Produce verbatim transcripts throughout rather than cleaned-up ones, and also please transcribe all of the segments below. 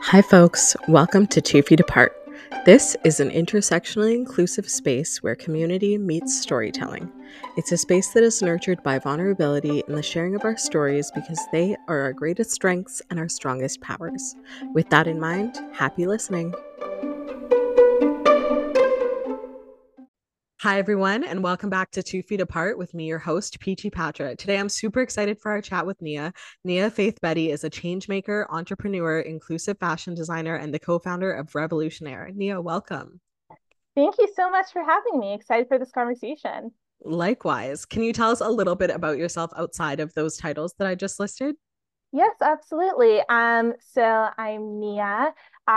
Hi, folks. Welcome to Two Feet Apart. This is an intersectionally inclusive space where community meets storytelling. It's a space that is nurtured by vulnerability and the sharing of our stories because they are our greatest strengths and our strongest powers. With that in mind, happy listening. Hi, everyone, and welcome back to Two Feet Apart with me, your host, Peachy Patra. Today, I'm super excited for our chat with Nia. Nia Faith Betty is a changemaker, entrepreneur, inclusive fashion designer, and the co-founder of Revolutionaire. Nia, welcome. Thank you so much for having me. Excited for this conversation. Likewise. Can you tell us a little bit about yourself outside of those titles that I just listed? Yes, absolutely. Um, so I'm Nia.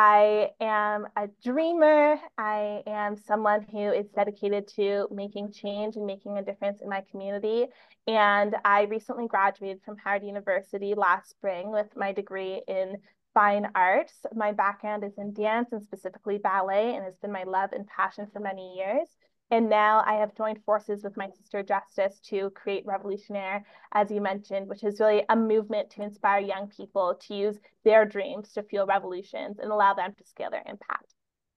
I am a dreamer. I am someone who is dedicated to making change and making a difference in my community. And I recently graduated from Howard University last spring with my degree in fine arts. My background is in dance and specifically ballet, and has been my love and passion for many years. And now I have joined forces with my sister Justice to create Revolutionaire, as you mentioned, which is really a movement to inspire young people to use their dreams to fuel revolutions and allow them to scale their impact.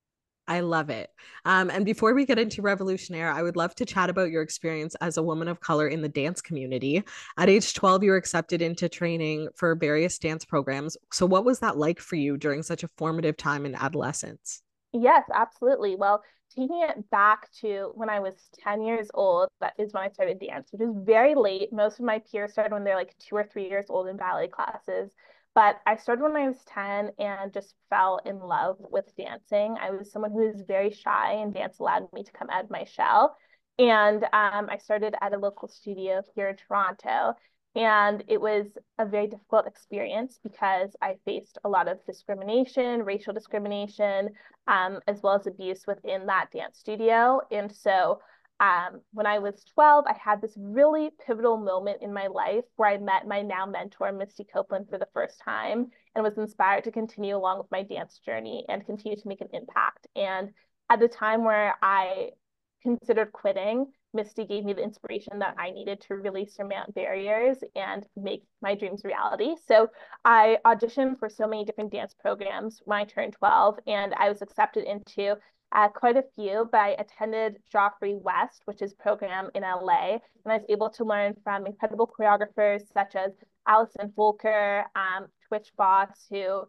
I love it. Um, and before we get into Revolutionaire, I would love to chat about your experience as a woman of color in the dance community. At age twelve, you were accepted into training for various dance programs. So, what was that like for you during such a formative time in adolescence? Yes, absolutely. Well, taking it back to when I was ten years old, that is when I started dance, which is very late. Most of my peers started when they're like two or three years old in ballet classes. But I started when I was ten and just fell in love with dancing. I was someone who was very shy, and dance allowed me to come out of my shell. And um, I started at a local studio here in Toronto. And it was a very difficult experience because I faced a lot of discrimination, racial discrimination, um, as well as abuse within that dance studio. And so um, when I was twelve, I had this really pivotal moment in my life where I met my now mentor, Misty Copeland, for the first time and was inspired to continue along with my dance journey and continue to make an impact. And at the time where I considered quitting, Misty gave me the inspiration that I needed to really surmount barriers and make my dreams reality. So I auditioned for so many different dance programs when I turned twelve, and I was accepted into uh, quite a few, but I attended Joffrey West, which is a program in L A, and I was able to learn from incredible choreographers such as Allison Volker, um, Twitch Boss, who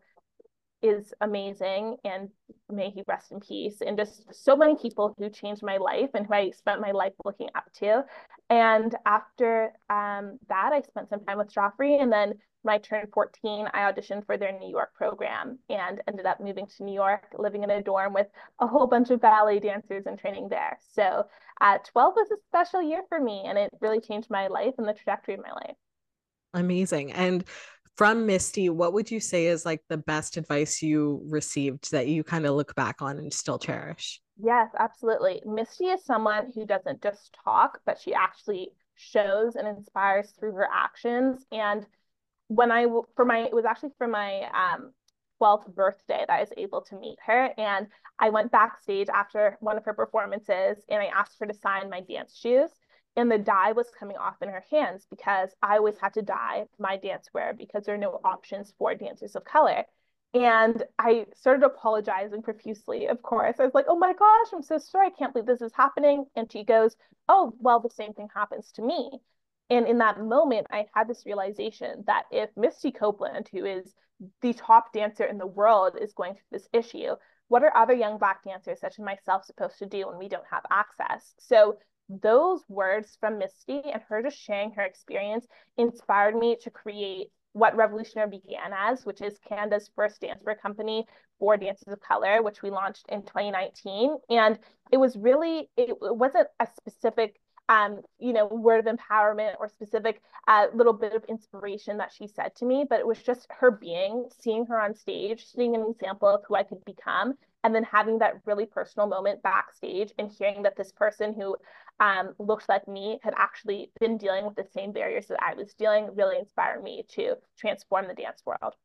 is amazing, and may he rest in peace, and just so many people who changed my life and who I spent my life looking up to. And after um, that, I spent some time with Joffrey, and then when I turned fourteen, I auditioned for their New York program and ended up moving to New York, living in a dorm with a whole bunch of ballet dancers and training there. So uh, twelve was a special year for me, and it really changed my life and the trajectory of my life. Amazing. And from Misty, what would you say is like the best advice you received that you kind of look back on and still cherish? Yes, absolutely. Misty is someone who doesn't just talk, but she actually shows and inspires through her actions. And when I, for my, it was actually for my um, twelfth birthday that I was able to meet her. And I went backstage after one of her performances and I asked her to sign my dance shoes. And the dye was coming off in her hands because I always had to dye my dance wear because there are no options for dancers of color. And I started apologizing profusely, of course. I was like, oh my gosh, I'm so sorry. I can't believe this is happening. And she goes, oh, well, the same thing happens to me. And in that moment, I had this realization that if Misty Copeland, who is the top dancer in the world, is going through this issue, what are other young Black dancers, such as myself, supposed to do when we don't have access? So those words from Misty and her just sharing her experience inspired me to create what Revolutionaire began as, which is Canada's first dancewear company for dancers of color, which we launched in twenty nineteen. And it was really, it, it wasn't a specific um, you know, word of empowerment or specific uh, little bit of inspiration that she said to me, but it was just her being, seeing her on stage, seeing an example of who I could become, and then having that really personal moment backstage and hearing that this person who um, looked like me had actually been dealing with the same barriers that I was dealing really inspired me to transform the dance world.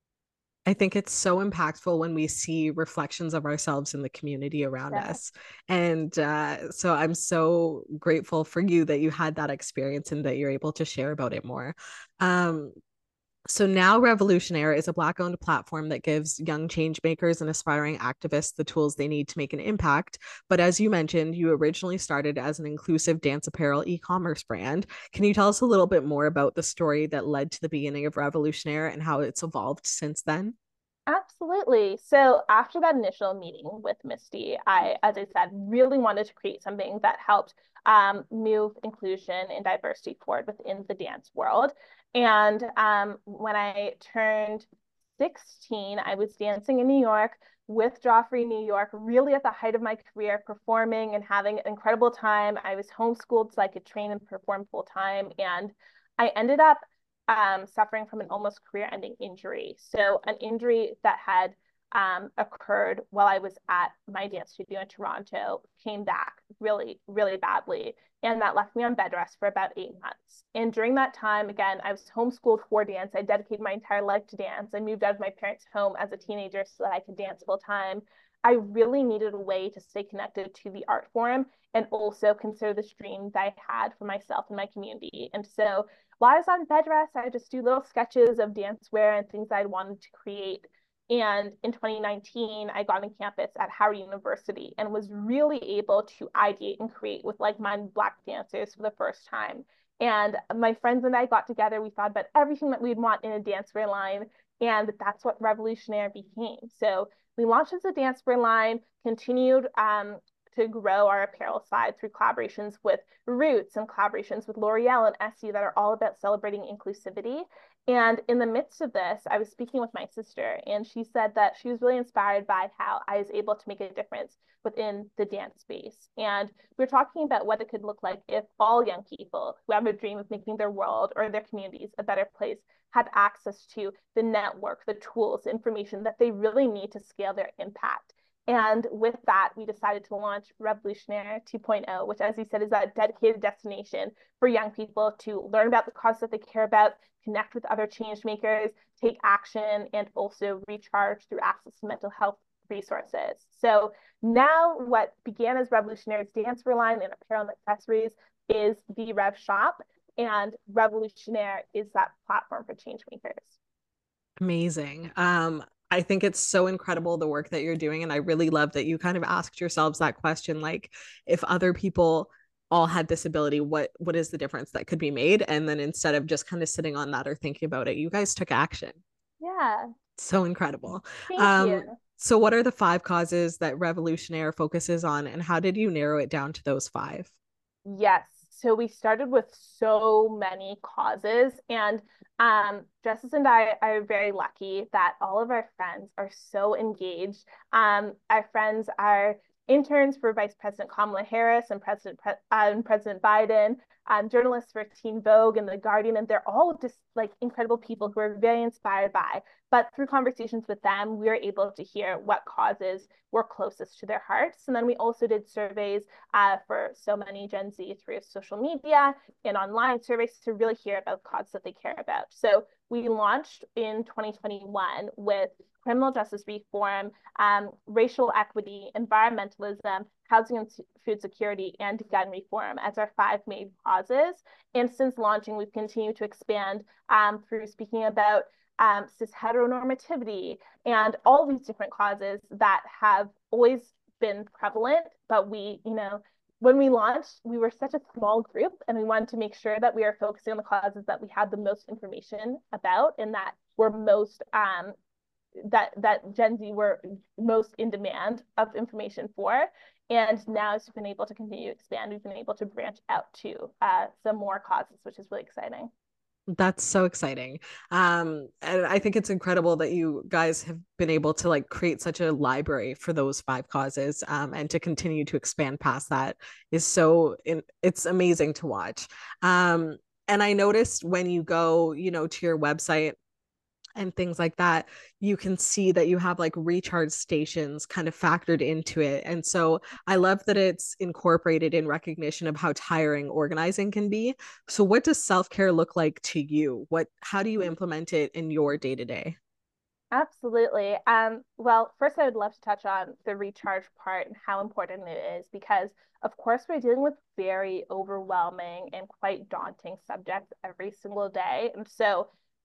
I think it's so impactful when we see reflections of ourselves in the community around Yeah. us. And uh, so I'm so grateful for you that you had that experience and that you're able to share about it more. Um, So now Revolutionaire is a Black owned platform that gives young change makers and aspiring activists the tools they need to make an impact. But as you mentioned, you originally started as an inclusive dance apparel e commerce brand. Can you tell us a little bit more about the story that led to the beginning of Revolutionaire and how it's evolved since then? Absolutely. So after that initial meeting with Misty, I, as I said, really wanted to create something that helped um, move inclusion and diversity forward within the dance world. And um, when I turned sixteen, I was dancing in New York with Joffrey, New York, really at the height of my career, performing and having an incredible time. I was homeschooled so I could train and perform full time. And I ended up um, suffering from an almost career-ending injury. So an injury that had um, occurred while I was at my dance studio in Toronto came back really, really badly. And that left me on bed rest for about eight months. And during that time, again, I was homeschooled for dance. I dedicated my entire life to dance. I moved out of my parents' home as a teenager so that I could dance full time. I really needed a way to stay connected to the art form and also consider the dream that I had for myself and my community. And so while I was on bed rest, I would just do little sketches of dancewear and things I'd wanted to create. And in twenty nineteen, I got on campus at Howard University and was really able to ideate and create with like-minded Black dancers for the first time. And my friends and I got together. We thought about everything that we'd want in a dancewear line, and that's what Revolutionaire became. So we launched as a dancewear line, continued um, to grow our apparel side through collaborations with Roots and collaborations with L'Oreal and Essie that are all about celebrating inclusivity. And in the midst of this, I was speaking with my sister, and she said that she was really inspired by how I was able to make a difference within the dance space. And we we're talking about what it could look like if all young people who have a dream of making their world or their communities a better place had access to the network, the tools, the information that they really need to scale their impact. And with that, we decided to launch Revolutionaire 2.0, which, as you said, is that dedicated destination for young people to learn about the cause that they care about, connect with other change makers, take action, and also recharge through access to mental health resources. So now what began as Revolutionaire's dance line and apparel and accessories is the Rev Shop, and Revolutionaire is that platform for change makers. Amazing. Um, I think it's so incredible the work that you're doing. And I really love that you kind of asked yourselves that question, like if other people all had this ability, what what is the difference that could be made? And then instead of just kind of sitting on that or thinking about it, you guys took action. Yeah, So incredible. thank you. Um, so what are the five causes that Revolutionaire focuses on, and how did you narrow it down to those five? Yes. So we started with so many causes, and um, Justice and I are very lucky that all of our friends are so engaged. Um, our friends are interns for Vice President Kamala Harris and President Pre- uh, and President Biden, um, journalists for Teen Vogue and The Guardian, and they're all just like incredible people who are very inspired by. But through conversations with them, we were able to hear what causes were closest to their hearts. And then we also did surveys uh, for so many Gen Z through social media and online surveys to really hear about causes that they care about. So we launched in twenty twenty-one with criminal justice reform, um, racial equity, environmentalism, housing and food security, and gun reform as our five main causes. And since launching, we've continued to expand um, through speaking about um, cis heteronormativity and all these different causes that have always been prevalent, but we, you know, when we launched, we were such a small group and we wanted to make sure that we are focusing on the causes that we had the most information about and that were most um, that that Gen Z were most in demand of information for. And now as we've been able to continue to expand, we've been able to branch out to uh, some more causes, which is really exciting. That's so exciting. Um, and I think it's incredible that you guys have been able to like create such a library for those five causes, um, and to continue to expand past that is so in, it's amazing to watch. Um, and I noticed when you go, you know, to your website and things like that, you can see that you have like recharge stations kind of factored into it. And so I love that it's incorporated in recognition of how tiring organizing can be. So what does self-care look like to you? What how do you implement it in your day-to-day? Absolutely. Um, well, first, I would love to touch on the recharge part and how important it is because, of course, we're dealing with very overwhelming and quite daunting subjects every single day. And so,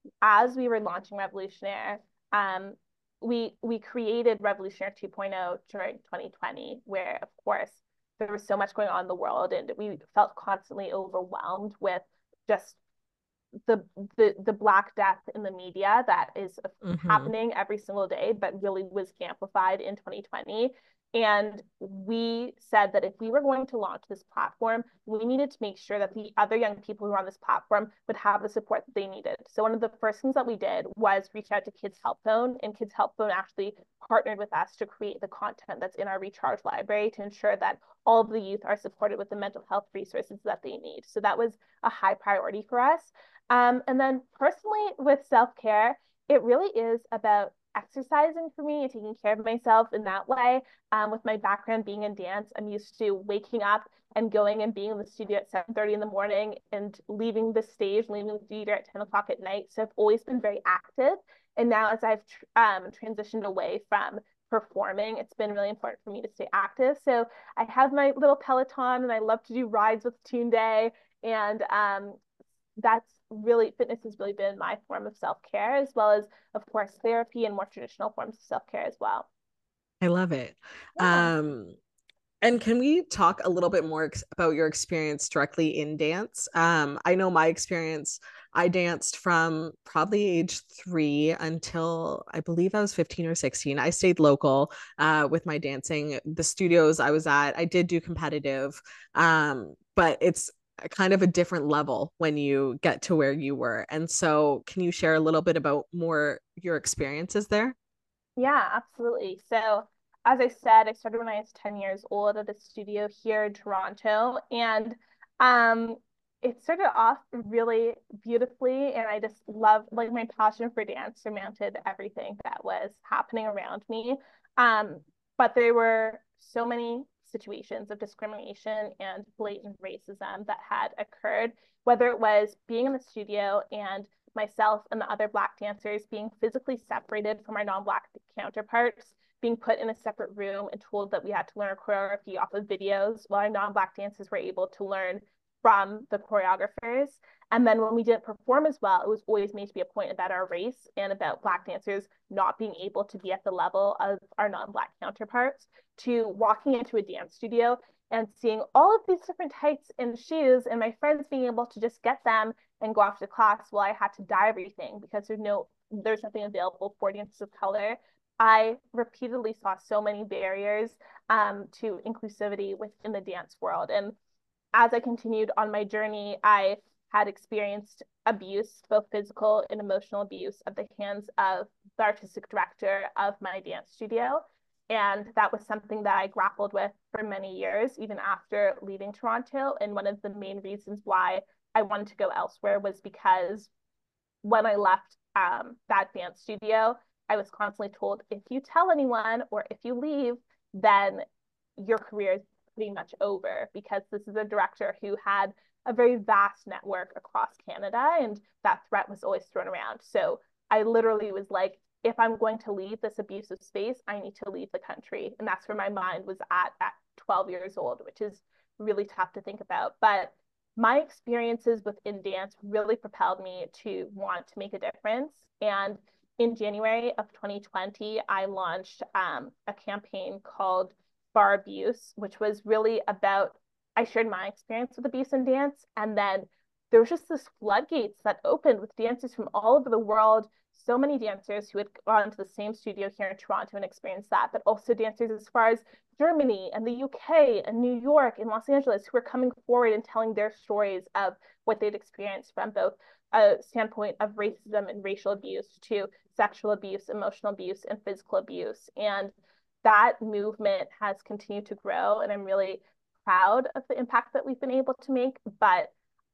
as we were launching Revolutionaire, um, we we created Revolutionaire two point oh during twenty twenty, where of course there was so much going on in the world, and we felt constantly overwhelmed with just the the the black death in the media that is Mm-hmm. happening every single day, but really was amplified in twenty twenty. And we said that if we were going to launch this platform, we needed to make sure that the other young people who were on this platform would have the support that they needed. So one of the first things that we did was reach out to Kids Help Phone, and Kids Help Phone actually partnered with us to create the content that's in our Recharge library to ensure that all of the youth are supported with the mental health resources that they need. So that was a high priority for us. Um, and then personally with self-care, it really is about exercising for me, taking care of myself in that way. Um, with my background being in dance, I'm used to waking up and going and being in the studio at seven thirty in the morning and leaving the stage, leaving the theater at ten o'clock at night. So I've always been very active. And now as I've um, transitioned away from performing, it's been really important for me to stay active. So I have my little Peloton and I love to do rides with Tunde. And um, that's really, fitness has really been my form of self-care, as well as, of course, therapy and more traditional forms of self-care as well. I love it. Yeah. Um, And can we talk a little bit more ex- about your experience directly in dance? Um, I know my experience, I danced from probably age three until I believe I was fifteen or sixteen. I stayed local uh, with my dancing. The studios I was at, I did do competitive, um, but it's kind of a different level when you get to where you were. And so, can you share a little bit about more your experiences there? Yeah, absolutely. So, as I said, I started when I was ten years old at a studio here in Toronto. And um, it started off really beautifully. And I just love, like, my passion for dance surmounted everything that was happening around me. Um, but there were so many situations of discrimination and blatant racism that had occurred, whether it was being in the studio and myself and the other Black dancers being physically separated from our non-Black counterparts, being put in a separate room and told that we had to learn a choreography off of videos while our non-Black dancers were able to learn from the choreographers. And then when we didn't perform as well, it was always made to be a point about our race and about Black dancers not being able to be at the level of our non-Black counterparts, to walking into a dance studio and seeing all of these different tights and shoes and my friends being able to just get them and go off to class while I had to dye everything because there's no there's nothing available for dancers of color. I repeatedly saw so many barriers um, to inclusivity within the dance world. And as I continued on my journey, I had experienced abuse, both physical and emotional abuse, at the hands of the artistic director of my dance studio. And that was something that I grappled with for many years, even after leaving Toronto. And one of the main reasons why I wanted to go elsewhere was because when I left um, that dance studio, I was constantly told, if you tell anyone or if you leave, then your career is pretty much over, because this is a director who had a very vast network across Canada, and that threat was always thrown around. So I literally was like, if I'm going to leave this abusive space, I need to leave the country. And that's where my mind was at at twelve years old, which is really tough to think about. But my experiences within dance really propelled me to want to make a difference. And in January of twenty twenty, I launched um, a campaign called Bar Abuse, which was really about, I shared my experience with abuse in dance. And then there was just this floodgates that opened with dancers from all over the world. So many dancers who had gone to the same studio here in Toronto and experienced that, but also dancers as far as Germany and the U K and New York and Los Angeles who were coming forward and telling their stories of what they'd experienced from both a standpoint of racism and racial abuse to sexual abuse, emotional abuse, and physical abuse. And that movement has continued to grow, and I'm really proud of the impact that we've been able to make. But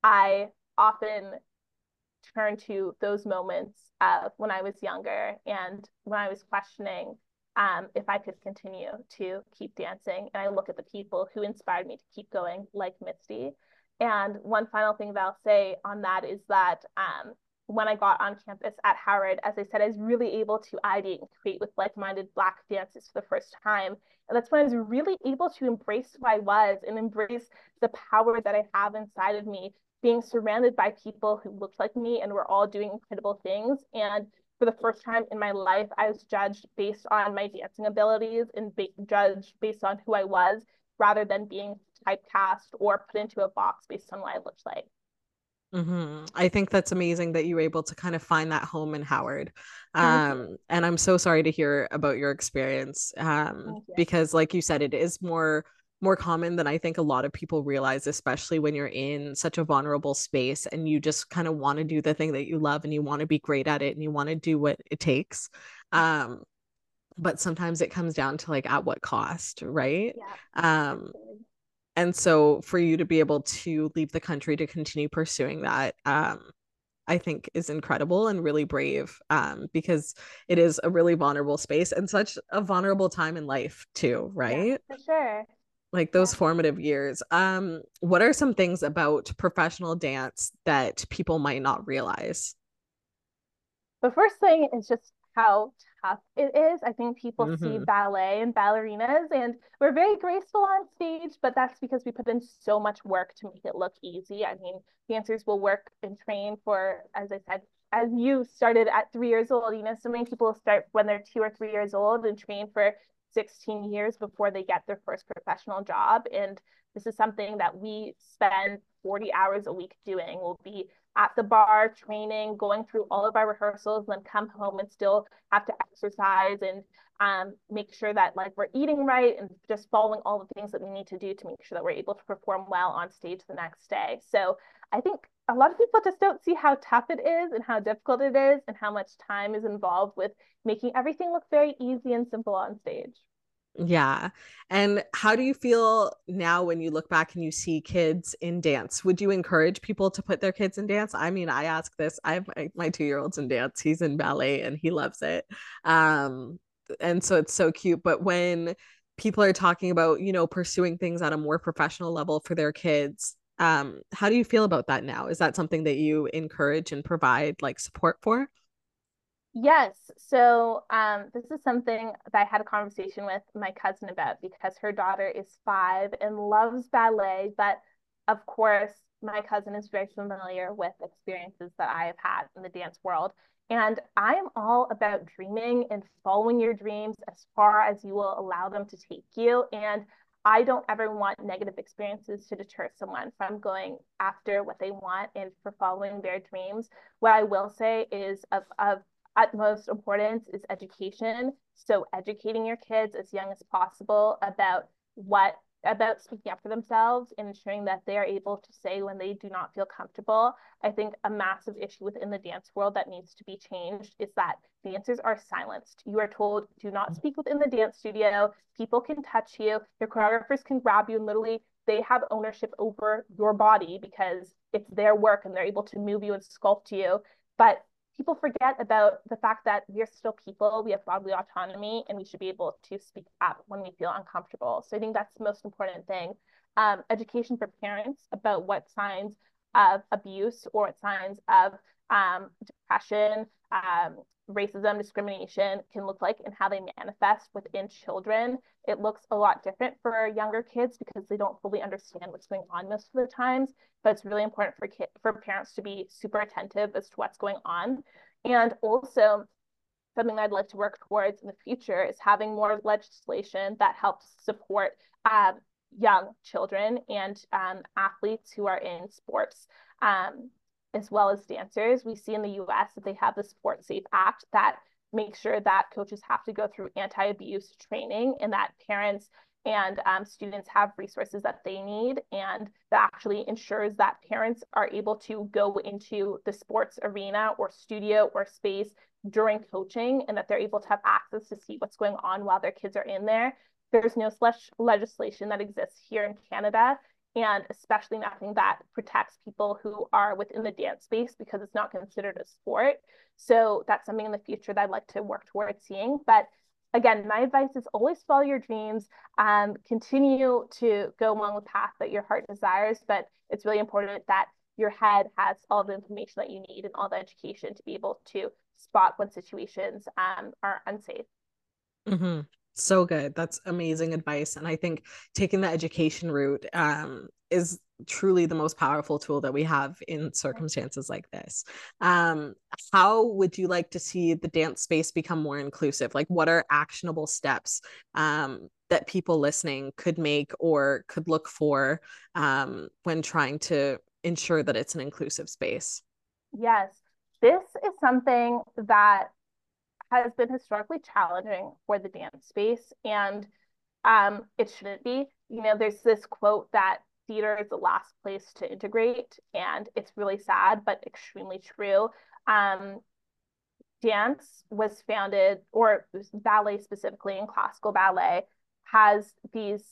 I often turn to those moments of when I was younger and when I was questioning um, if I could continue to keep dancing. And I look at the people who inspired me to keep going, like Misty. And one final thing that I'll say on that is that um, when I got on campus at Howard, as I said, I was really able to ideate and create with like-minded Black dancers for the first time. And that's when I was really able to embrace who I was and embrace the power that I have inside of me being surrounded by people who looked like me and were all doing incredible things. And for the first time in my life, I was judged based on my dancing abilities and be- judged based on who I was rather than being typecast or put into a box based on what I looked like. Hmm. I think that's amazing that you were able to kind of find that home in Howard. Thank you. Um, and I'm so sorry to hear about your experience. Um, Thank you. because like you said, it is more more common than I think a lot of people realize, especially when you're in such a vulnerable space and you just kind of want to do the thing that you love and you want to be great at it and you want to do what it takes. Um, but sometimes it comes down to like at what cost, right? Yeah, Um, absolutely. and so for you to be able to leave the country to continue pursuing that, um, I think is incredible and really brave, um, because it is a really vulnerable space and such a vulnerable time in life too, Yeah, right? for sure. Like those Yeah. formative years. Um, what are some things about professional dance that people might not realize? The first thing is just how tough it is. I think people see Hmm. ballet and ballerinas, and we're very graceful on stage, but that's because we put in so much work to make it look easy. I mean, dancers will work and train for, as I said, as you started at three years old, you know, so many people start when they're two or three years old and train for sixteen years before they get their first professional job. And this is something that we spend forty hours a week doing. We'll be at the bar, training, going through all of our rehearsals, then come home and still have to exercise and um, make sure that like we're eating right and just following all the things that we need to do to make sure that we're able to perform well on stage the next day. So I think a lot of people just don't see how tough it is and how difficult it is and how much time is involved with making everything look very easy and simple on stage. Yeah. And how do you feel now when you look back and you see kids in dance? Would you encourage people to put their kids in dance? I mean, I ask this. I have my, my two-year-old's in dance. He's in ballet and he loves it. Um, and so it's so cute. But when people are talking about, you know, pursuing things at a more professional level for their kids, um, how do you feel about that now? Is that something that you encourage and provide like support for? Yes. So um, this is something that I had a conversation with my cousin about because her daughter is five and loves ballet. But of course, my cousin is very familiar with experiences that I have had in the dance world. And I am all about dreaming and following your dreams as far as you will allow them to take you. And I don't ever want negative experiences to deter someone from going after what they want and for following their dreams. What I will say is of, of utmost importance is education. So educating your kids as young as possible about what about speaking up for themselves and ensuring that they are able to say when they do not feel comfortable. I think a massive issue within the dance world that needs to be changed is that dancers are silenced. You are told, do not speak within the dance studio. People can touch you. Your choreographers can grab you and literally they have ownership over your body because it's their work and they're able to move you and sculpt you. But people forget about the fact that we're still people, we have bodily autonomy, and we should be able to speak up when we feel uncomfortable. So I think that's the most important thing. Um, education for parents about what signs of abuse or what signs of um, depression, um, racism, discrimination can look like and how they manifest within children. It looks a lot different for younger kids because they don't fully understand what's going on most of the times, but it's really important for kid, for parents to be super attentive as to what's going on. And also, something that I'd like to work towards in the future is having more legislation that helps support um, young children and um, athletes who are in sports, um, as well as dancers. We see in the U S that they have the Sport Safe Act that makes sure that coaches have to go through anti-abuse training and that parents and um, students have resources that they need, and that actually ensures that parents are able to go into the sports arena or studio or space during coaching and that they're able to have access to see what's going on while their kids are in there. There's no such legislation that exists here in Canada, and especially nothing that protects people who are within the dance space because it's not considered a sport. So that's something in the future that I'd like to work towards seeing. But again, my advice is always follow your dreams, um, continue to go along the path that your heart desires, but it's really important that your head has all the information that you need and all the education to be able to spot when situations um, are unsafe. Mm-hmm. So good. That's amazing advice. And I think taking the education route um, is truly the most powerful tool that we have in circumstances like this. Um, how would you like to see the dance space become more inclusive? Like, what are actionable steps um, that people listening could make or could look for um, when trying to ensure that it's an inclusive space? Yes, this is something that has been historically challenging for the dance space, and um, it shouldn't be. You know, there's this quote that theater is the last place to integrate, and it's really sad, but extremely true. Um, Dance was founded, or ballet specifically, in classical ballet, has these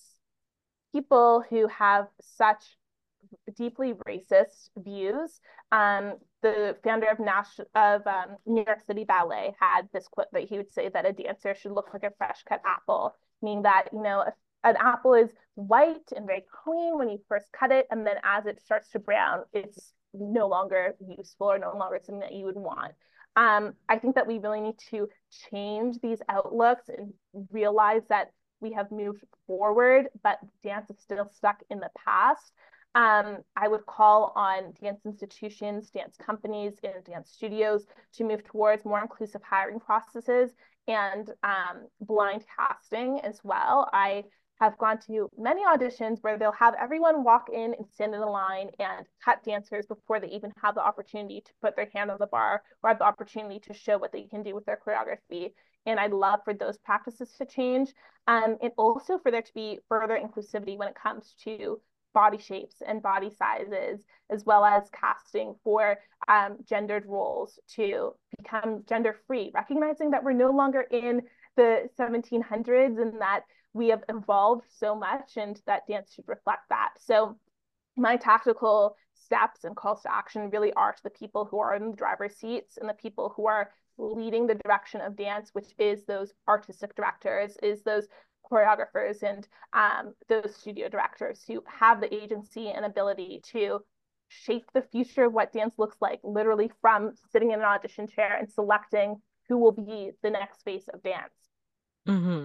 people who have such deeply racist views. Um, the founder of Nash of um, New York City Ballet had this quote that he would say that a dancer should look like a fresh cut apple, meaning that, you know, a, an apple is white and very clean when you first cut it, and then as it starts to brown, it's no longer useful or no longer something that you would want. Um, I think that we really need to change these outlooks and realize that we have moved forward, but dance is still stuck in the past. Um, I would call on dance institutions, dance companies, and dance studios to move towards more inclusive hiring processes and um, blind casting as well. I have gone to many auditions where they'll have everyone walk in and stand in a line and cut dancers before they even have the opportunity to put their hand on the bar or have the opportunity to show what they can do with their choreography. And I'd love for those practices to change. Um, and also for there to be further inclusivity when it comes to body shapes and body sizes, as well as casting for um, gendered roles to become gender free, recognizing that we're no longer in the seventeen hundreds and that we have evolved so much and that dance should reflect that. So my tactical steps and calls to action really are to the people who are in the driver's seats and the people who are leading the direction of dance, which is those artistic directors, is those choreographers and um, those studio directors who have the agency and ability to shape the future of what dance looks like, literally from sitting in an audition chair and selecting who will be the next face of dance. Mm-hmm.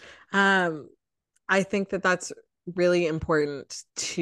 Um, I think that that's really important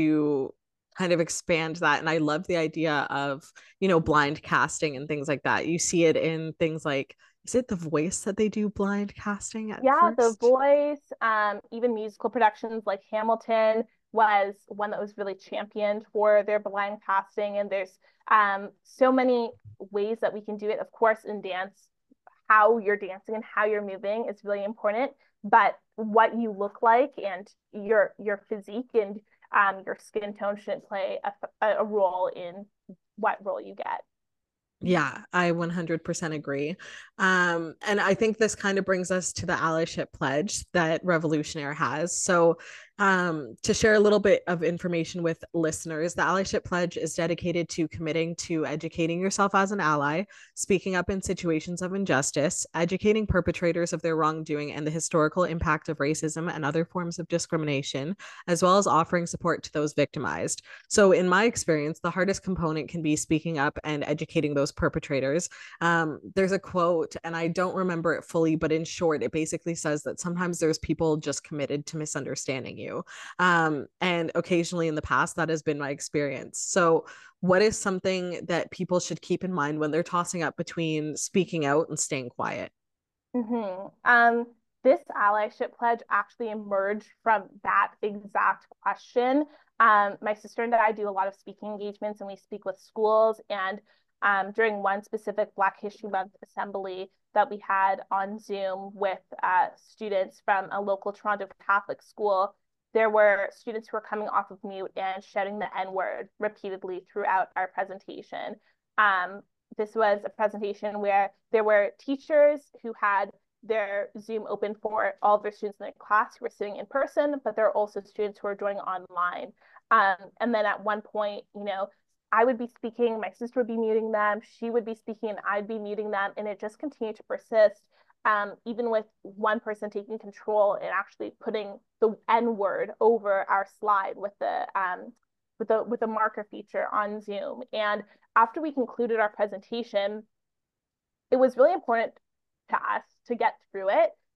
to kind of expand that. And I love the idea of, you know, blind casting and things like that. You see it in things like, is it The Voice that they do blind casting at Yeah, The first? Voice, um, even musical productions like Hamilton was one that was really championed for their blind casting. And there's um, so many ways that we can do it. Of course, in dance, how you're dancing and how you're moving is really important. But what you look like and your your physique and um, your skin tone shouldn't play a, a role in what role you get. Yeah, I one hundred percent agree. Um, and I think this kind of brings us to the allyship pledge that Revolutionaire has. So, um, to share a little bit of information with listeners, the allyship pledge is dedicated to committing to educating yourself as an ally, speaking up in situations of injustice, educating perpetrators of their wrongdoing and the historical impact of racism and other forms of discrimination, as well as offering support to those victimized. So, in my experience, the hardest component can be speaking up and educating those perpetrators. Um, there's a quote, and I don't remember it fully, but in short, it basically says that sometimes there's people just committed to misunderstanding you. Um, and occasionally in the past, that has been my experience. So, what is something that people should keep in mind when they're tossing up between speaking out and staying quiet? Mm-hmm. Um, this allyship pledge actually emerged from that exact question. Um, my sister and I do a lot of speaking engagements, and we speak with schools. And um, during one specific Black History Month assembly that we had on Zoom with uh, students from a local Toronto Catholic school, there were students who were coming off of mute and shouting the N word repeatedly throughout our presentation. Um, this was a presentation where there were teachers who had their Zoom open for all of their students in their class who were sitting in person, but there are also students who are joining online. Um, and then at one point, you know, I would be speaking, my sister would be muting them, she would be speaking, and I'd be muting them, and it just continued to persist. Um, even with one person taking control and actually putting the N word over our slide with the um, with the with the marker feature on Zoom. And after we concluded our presentation, it was really important to us to get through it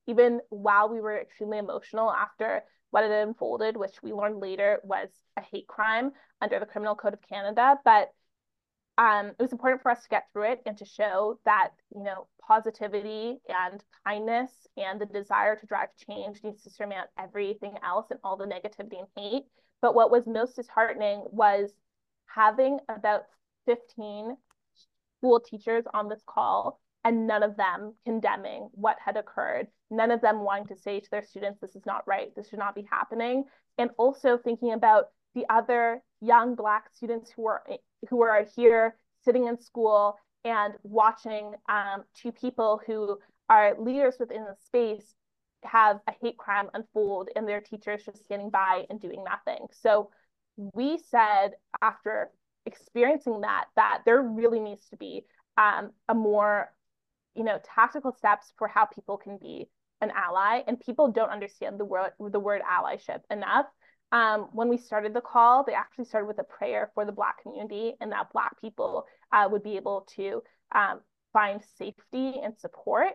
even while we were extremely emotional after what had unfolded, which we learned later was a hate crime under the Criminal Code of Canada. But um, it was important for us to get through it and to show that, you know, positivity and kindness and the desire to drive change needs to surmount everything else and all the negativity and hate. But what was most disheartening was having about fifteen school teachers on this call and none of them condemning what had occurred, none of them wanting to say to their students, this is not right, this should not be happening. And also thinking about the other young Black students who are who are here sitting in school and watching um, two people who are leaders within the space have a hate crime unfold and their teachers just standing by and doing nothing. So we said after experiencing that, that there really needs to be um, a more, you know, tactical steps for how people can be an ally. And people don't understand the word, the word allyship enough. Um, when we started the call, they actually started with a prayer for the Black community and that Black people uh, would be able to um, find safety and support.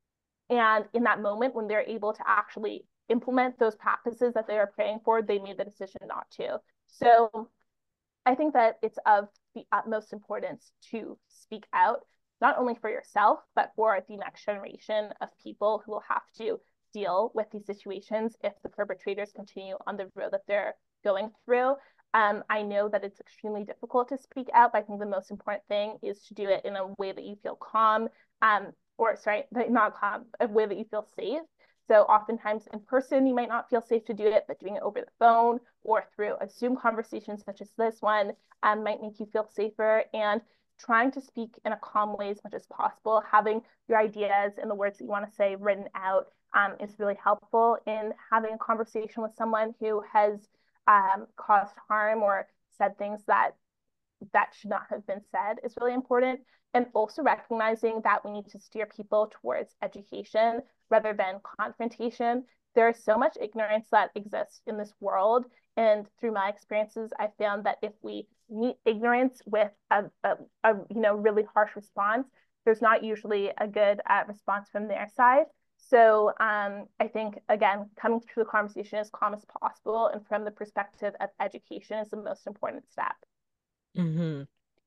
And in that moment, when they're able to actually implement those practices that they are praying for, they made the decision not to. So I think that it's of the utmost importance to speak out, not only for yourself, but for the next generation of people who will have to deal with these situations if the perpetrators continue on the road that they're going through. Um, I know that it's extremely difficult to speak out, but I think the most important thing is to do it in a way that you feel calm, um, or sorry, not calm, a way that you feel safe. So oftentimes in person, you might not feel safe to do it, but doing it over the phone or through a Zoom conversation such as this one um, might make you feel safer. And trying to speak in a calm way as much as possible, having your ideas and the words that you want to say written out um, is really helpful in having a conversation with someone who has um, caused harm or said things that that should not have been said is really important. And also recognizing that we need to steer people towards education rather than confrontation. There's so much ignorance that exists in this world. And through my experiences, I found that if we meet ignorance with a, a, a you know, really harsh response, there's not usually a good uh, response from their side. So um, I think, again, coming through the conversation as calm as possible and from the perspective of education is the most important step. Mm-hmm.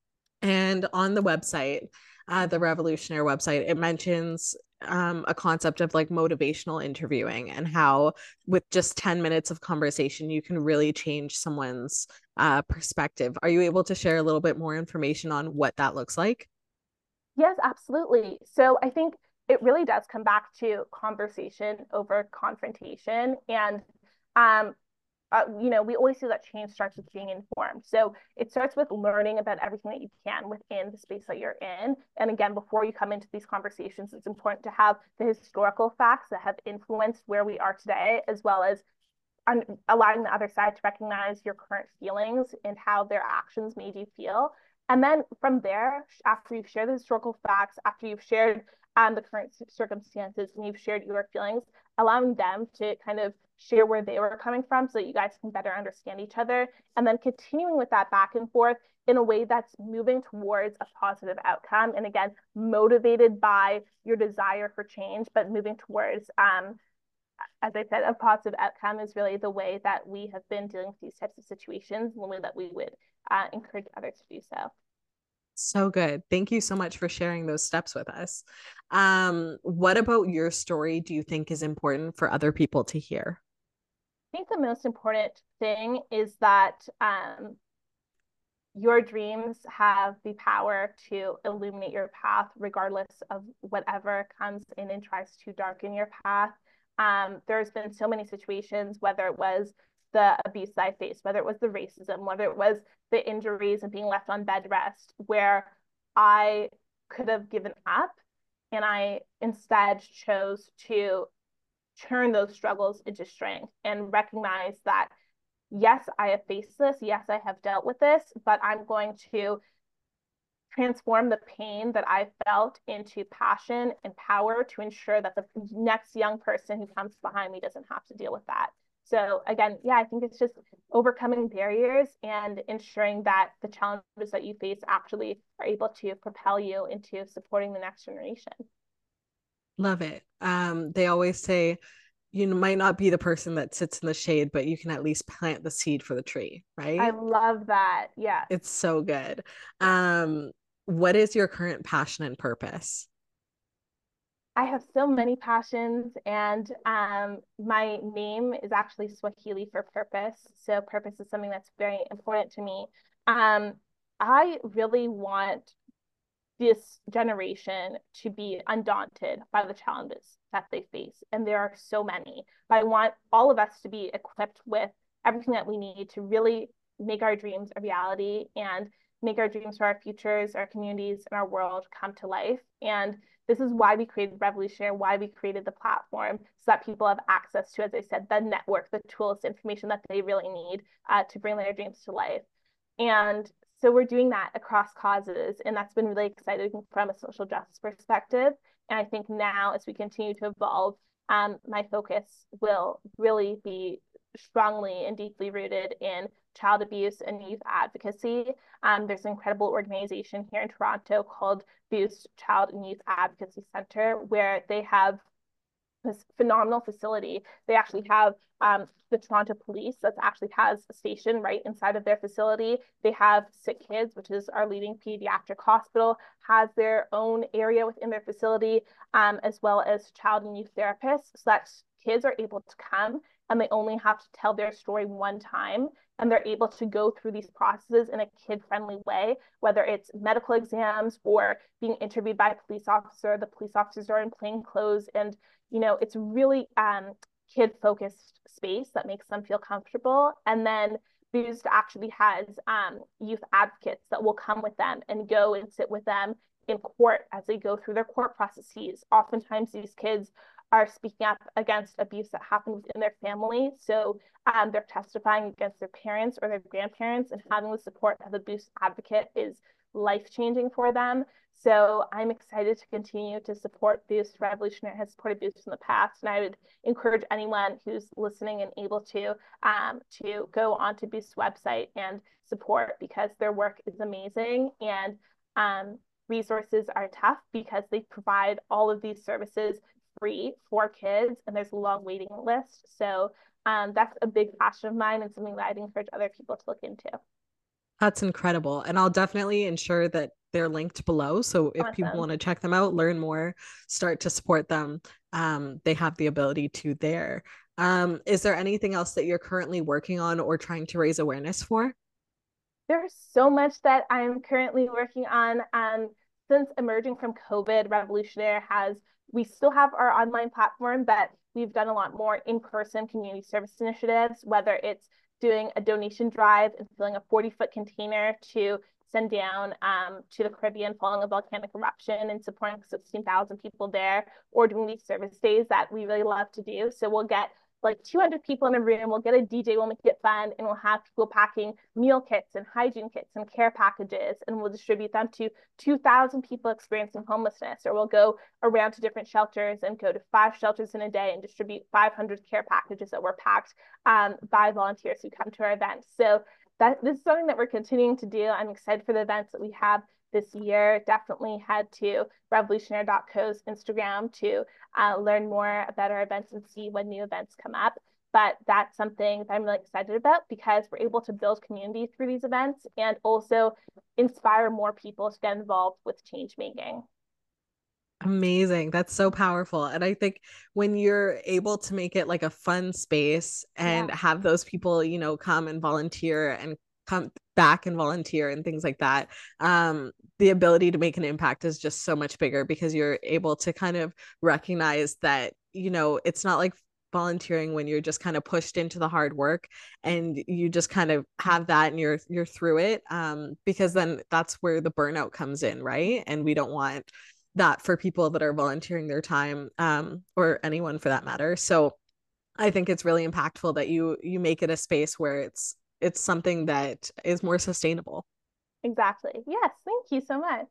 And on the website, uh, the Revolutionary website, it mentions um, a concept of like motivational interviewing and how with just ten minutes of conversation, you can really change someone's uh, perspective. Are you able to share a little bit more information on what that looks like? Yes, absolutely. So I think it really does come back to conversation over confrontation. And um, uh, you know, we always say that change starts with being informed. So it starts with learning about everything that you can within the space that you're in. And again, before you come into these conversations, it's important to have the historical facts that have influenced where we are today, as well as un- allowing the other side to recognize your current feelings and how their actions made you feel. And then from there, after you've shared the historical facts, after you've shared um, the current circumstances and you've shared your feelings, allowing them to kind of share where they were coming from so that you guys can better understand each other. And then continuing with that back and forth in a way that's moving towards a positive outcome. And again, motivated by your desire for change, but moving towards um, as I said, a positive outcome is really the way that we have been dealing with these types of situations, and the way that we would uh, encourage others to do so. So good. Thank you so much for sharing those steps with us. Um, what about your story do you think is important for other people to hear? I think the most important thing is that um, your dreams have the power to illuminate your path, regardless of whatever comes in and tries to darken your path. Um, there's been so many situations, whether it was the abuse that I faced, whether it was the racism, whether it was the injuries and being left on bed rest, where I could have given up and I instead chose to turn those struggles into strength and recognize that yes, I have faced this. Yes, I have dealt with this, but I'm going to transform the pain that I felt into passion and power to ensure that the next young person who comes behind me doesn't have to deal with that. So again, yeah, I think it's just overcoming barriers and ensuring that the challenges that you face actually are able to propel you into supporting the next generation. Love it. Um, they always say you might not be the person that sits in the shade, but you can at least plant the seed for the tree, I right? love that. Yes. It's so good. Yeah. Um, what is your current passion and purpose? I have so many passions, and um, my name is actually Swahili for purpose. So, purpose is something that's very important to me. Um, I really want this generation to be undaunted by the challenges that they face. And there are so many. But I want all of us to be equipped with everything that we need to really make our dreams a reality and make our dreams for our futures, our communities, and our world come to life. And this is why we created Revolutionary, why we created the platform, so that people have access to, as I said, the network, the tools, the information that they really need uh, to bring their dreams to life. And so we're doing that across causes, and that's been really exciting from a social justice perspective. And I think now, as we continue to evolve, um, my focus will really be strongly and deeply rooted in child abuse and youth advocacy. Um, there's an incredible organization here in Toronto called Boost Child and Youth Advocacy Center, where they have this phenomenal facility. They actually have um, the Toronto Police that actually has a station right inside of their facility. They have Sick Kids, which is our leading pediatric hospital, has their own area within their facility, um, as well as child and youth therapists, so that kids are able to come and they only have to tell their story one time, and they're able to go through these processes in a kid-friendly way, whether it's medical exams or being interviewed by a police officer. The police officers are in plain clothes, and you know, it's really um, kid focused space that makes them feel comfortable. And then Boost actually has um, youth advocates that will come with them and go and sit with them in court as they go through their court processes. Oftentimes, these kids are speaking up against abuse that happened within their family. So um, they're testifying against their parents or their grandparents, and having the support of a Boost advocate is life changing for them. So I'm excited to continue to support Boost. Revolutionary has supported Boost in the past, and I would encourage anyone who's listening and able to um, to go onto Boost's website and support, because their work is amazing, and um, resources are tough because they provide all of these services free for kids, and there's a long waiting list. So um, that's a big passion of mine and something that I'd encourage other people to look into. That's incredible. And I'll definitely ensure that they're linked below. So if people Awesome. want to check them out, learn more, start to support them, um, they have the ability to there. Um, is there anything else that you're currently working on or trying to raise awareness for? There's so much that I'm currently working on. Um, since emerging from COVID, Revolutionary has, we still have our online platform, but we've done a lot more in-person community service initiatives, whether it's doing a donation drive and filling a forty foot container to send down um, to the Caribbean following a volcanic eruption and supporting sixteen thousand people there, or doing these service days that we really love to do. So we'll get like two hundred people in a room. We'll get a D J, we'll make it fun, and we'll have people packing meal kits and hygiene kits and care packages, and we'll distribute them to two thousand people experiencing homelessness. Or we'll go around to different shelters and go to five shelters in a day and distribute five hundred care packages that were packed um, by volunteers who come to our events. So that this is something that we're continuing to do. I'm excited for the events that we have this year. Definitely head to revolutionary dot co's Instagram to uh, learn more about our events and see when new events come up. But that's something that I'm really excited about, because we're able to build community through these events and also inspire more people to get involved with change making. Amazing. That's so powerful. And I think when you're able to make it like a fun space and Yeah, have those people, you know, come and volunteer and come back and volunteer and things like that, um, the ability to make an impact is just so much bigger because you're able to kind of recognize that, you know, it's not like volunteering when you're just kind of pushed into the hard work and you just kind of have that and you're you're through it, um because then that's where the burnout comes in, right? And we don't want that for people that are volunteering their time, um, or anyone for that matter. So I think it's really impactful that you you make it a space where it's it's something that is more sustainable. exactly. Yes, thank you so much.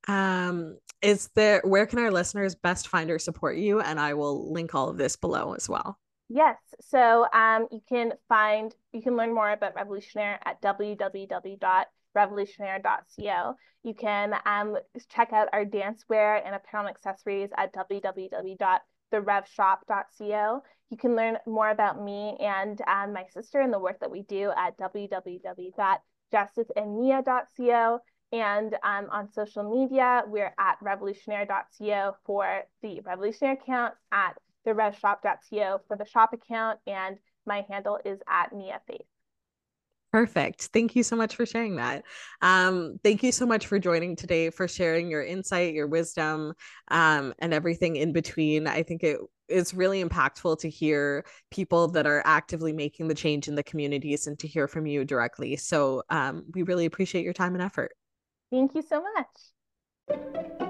Um, is there where can our listeners best find or support you? And I will link all of this below as well. Yes. So um, you can find, you can learn more about Revolutionary at w w w dot revolutionaire dot co. You can um, check out our dancewear and apparel and accessories at w w w dot the rev shop dot co. You can learn more about me and um, my sister and the work that we do at w w w dot justice and nia dot co. And um, on social media, we're at revolutionaire dot co for the Revolutionaire account, at the rev shop dot co for the shop account, and my handle is at Nia Faith. Perfect. Thank you so much for sharing that. Um, thank you so much for joining today, for sharing your insight, your wisdom, um, and everything in between. I think it is really impactful to hear people that are actively making the change in the communities and to hear from you directly. So um, we really appreciate your time and effort. Thank you so much.